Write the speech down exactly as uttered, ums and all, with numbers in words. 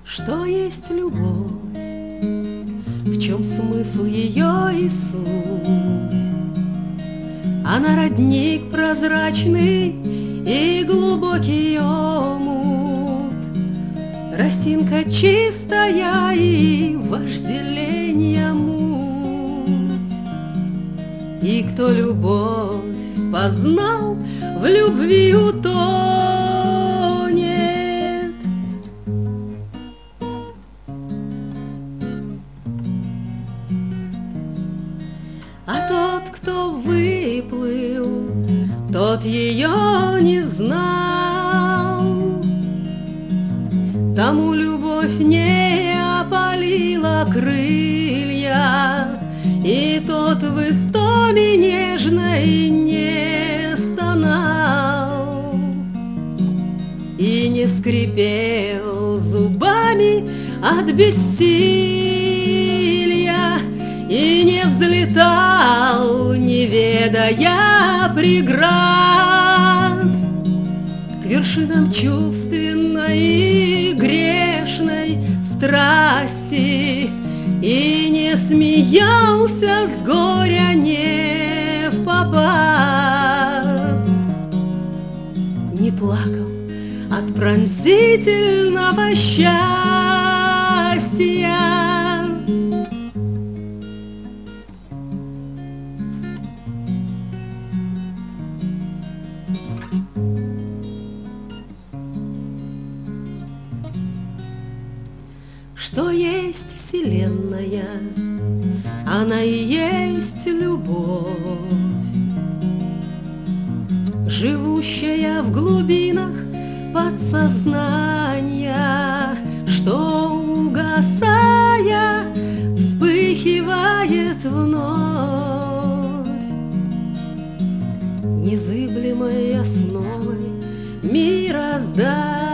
Что есть любовь, в чем смысл ее и суть? Она родник прозрачный и глубокий омут, росинка чистая и вожделенья муть. И кто любовь познал, в любви утонет. А тот, кто выплыл, тот ее не знал. Тому любовь не опалила крылья, и тот в истоме нежной не стонал, и не скрипел зубами от бессилия, и не взлетал, не ведая преград, к вершинам чувственной и грешной страсти, и не смеялся с горя не впопад, не плакал от пронзительного счастья. Что есть вселенная, она и есть любовь, живущая в глубинах подсознания, что, угасая, вспыхивает вновь, незыблемой основой мироздания.